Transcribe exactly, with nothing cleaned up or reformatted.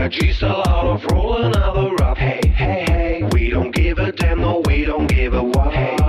G's still out of roll another up. Hey, hey, hey. We don't give a damn, no, we don't give a what. Hey.